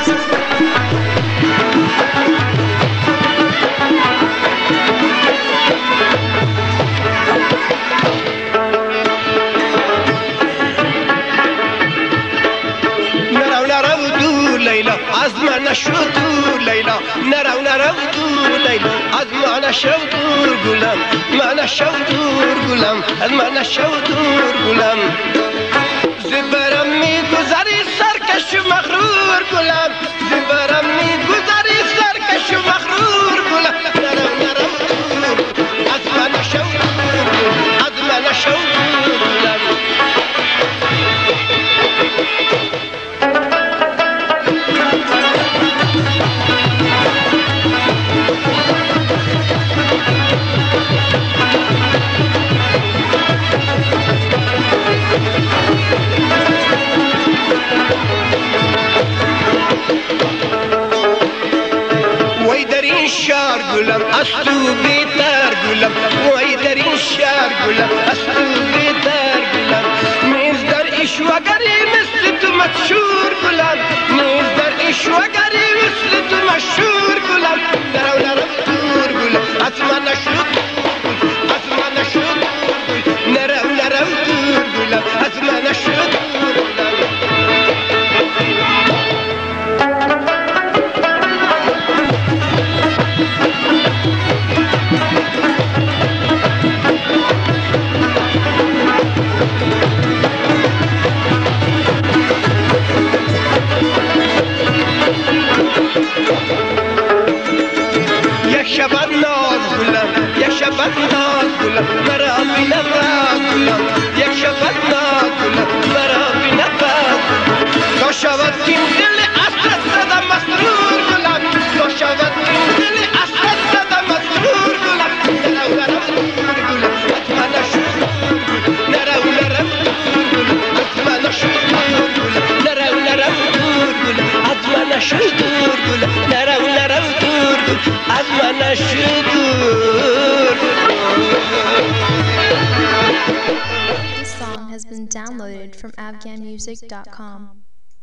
از من شو دور لیلا نرو دور لیلا از من شو دور گلم من شو دور گلم از من شو دور گلم زبرم میگذری سرکش مغرور گلم زبرم میگذری سرکش مغرور گلم نرو دور از من شو دور از من شو دور گلم شار گلم از تو بیتر گلم وای در این شهر گلم از تو بیتر گلم نیز در اشوگری مثل تو مشهور گلم نیز در اشوگری مثل تو مشهور گلم نرو دور گلم از من نشد از من نشد نرو دور گلم از من نشد دور گلم شبت ناز گلم یک شبت ناز گلم مرا بی نفس گلم یک شبت ناز گلم مرا بی نفس تا شود کیم دل اسرت زدم مسرور گلم تا شود کیم دل اسرت زدم مسرور گلم نرو دور گلم از من نشد نرو دور گلم از من نشد دور گلم نرو دور گلم از من نشد دور گلم نرو دور گلم از من نشد دور. This song has been downloaded from afghanmusic.com.